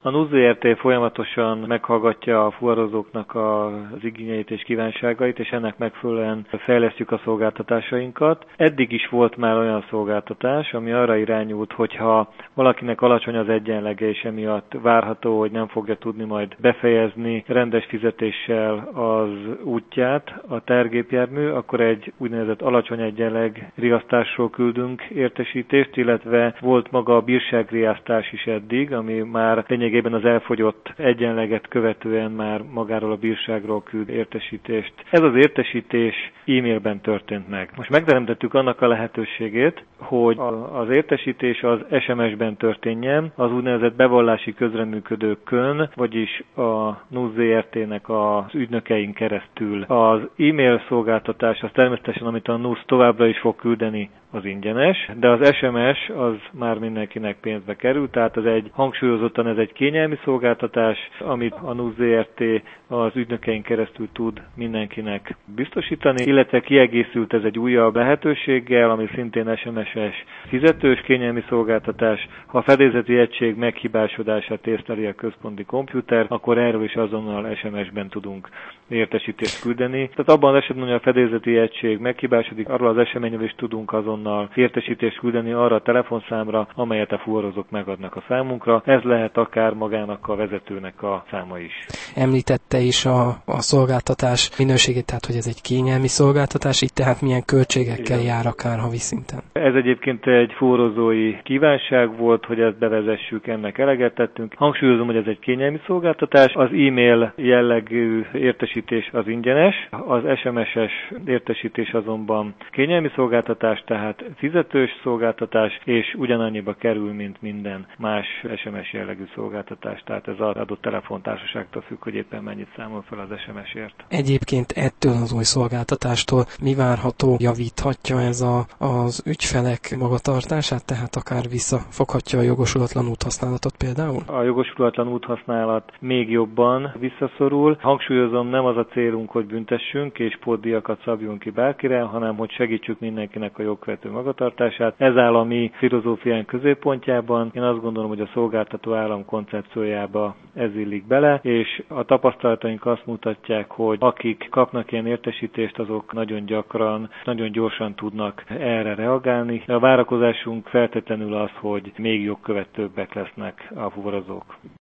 A NUSZ Zrt. Folyamatosan meghallgatja a fuvarozóknak az igényeit és kívánságait, és ennek megfelelően fejlesztjük a szolgáltatásainkat. Eddig is volt már olyan szolgáltatás, ami arra irányult, hogyha valakinek alacsony az egyenlege, és emiatt várható, hogy nem fogja tudni majd befejezni rendes fizetéssel az útját a tehergépjármű, akkor egy úgynevezett alacsony egyenleg riasztásról küldünk értesítést, illetve volt maga a bírságriasztás is eddig, ami már lényegében az elfogyott egyenleget követően már magáról a bírságról küld értesítést. Ez az értesítés e-mailben történt meg. Most megteremtettük annak a lehetőségét, hogy az értesítés az SMS-ben történjen, az úgynevezett bevallási közreműködőkön, vagyis a NUSZ Zrt.-nek az ügynökein keresztül. Az e-mail szolgáltatás az természetesen, amit a NUSZ továbbra is fog küldeni, az ingyenes, de az SMS az már mindenkinek pénzbe kerül, tehát hangsúlyozottan ez egy kényelmi szolgáltatás, amit a NUSZ Zrt. Az ügynökein keresztül tud mindenkinek biztosítani, illetve kiegészült ez egy újabb lehetőséggel, ami szintén SMS-es fizetős kényelmi szolgáltatás. Ha a fedélzeti egység meghibásodását észleli a központi komputer, akkor erről is azonnal SMS-ben tudunk értesítést küldeni. Tehát abban az esetben, hogy a fedélzeti egység meghibásodik, arról az eseményről is tudunk azonnal értesítést küldeni arra a telefonszámra, amelyet a fuvarozók megadnak a számunkra. Ez lehet akár magának a vezetőnek a száma is. Említette is a szolgáltatás minőségét, tehát hogy ez egy kényelmi szolgáltatás, így tehát milyen költségekkel jár akár havi szinten? Ez egyébként egy fuvarozói kívánság volt, hogy ezt bevezessük, ennek eleget tettünk. Hangsúlyozom, hogy ez egy kényelmi szolgáltatás. Az e-mail jellegű értesítés az ingyenes, az SMS-es értesítés azonban kényelmi szolgáltatás, tehát fizetős szolgáltatás, és ugyanannyiba kerül, mint minden más SMS jellegű szolgáltatás. Tehát ez az adott telefontársaságtól függ, hogy éppen mennyit számol fel az SMS-ért. Egyébként ettől az új szolgáltatástól mi várható, javíthatja ez az ügyfelek magatartását, tehát akár visszafoghatja a jogosulatlan úthasználatot például? A jogosulatlan úthasználat még jobban visszaszorul. Hangsúlyozom, nem az a célunk, hogy büntessünk és pótdíjakat szabjunk ki bárkire, hanem hogy segítsük mindenkinek a jogkövető magatartását. Ez áll a mi filozófiánk középpontjában. Én azt gondolom, hogy a szolgáltató állam koncepciójába ez illik bele, és a tapasztalataink azt mutatják, hogy akik kapnak ilyen értesítést, azok nagyon gyakran, nagyon gyorsan tudnak erre reagálni. A várakozásunk feltétlenül az, hogy még jogkövetőbbek lesznek a fuvarozók.